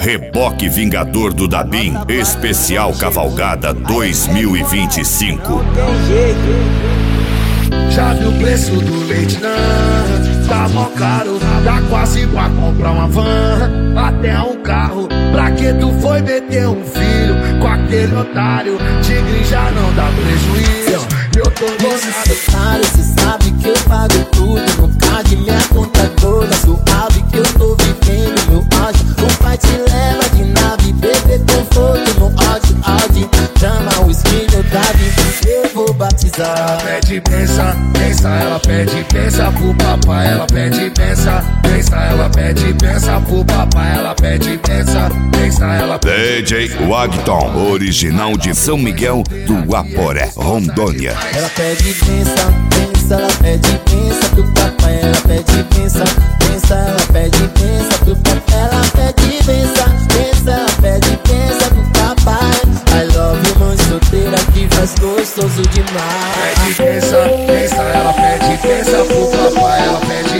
Reboque Vingador do Dabim, especial Cavalgada 2025. Já viu o preço do leite, não? Tá mó caro, dá quase pra comprar uma van, até um carro. Pra que tu foi meter um filho com aquele otário? Tigre já não dá prejuízo, eu tô gostado. Cê sabe que eu pago tudo no card, minha conta toda suave, que eu tô vivendo meu áudio. O pai te leva de nave, bebê conforto no áudio. Chama o espinho Davi, eu vou batizar. Ela pede benção, ela pede benção pro papai. Ela pede benção, ela pede benção pro papai. Ela pede benção, ela pede DJ Wagton, original de São Miguel do Aporé, Rondônia. Ela pede benção, ela pede benção pro papai. Ela pede benção, ela pede benção pro papai. Ela pede benção, ela pede benção pro papai. I love you, mãe solteira que faz gostoso demais. Pede benção, ela pede benção pro papai. Ela pede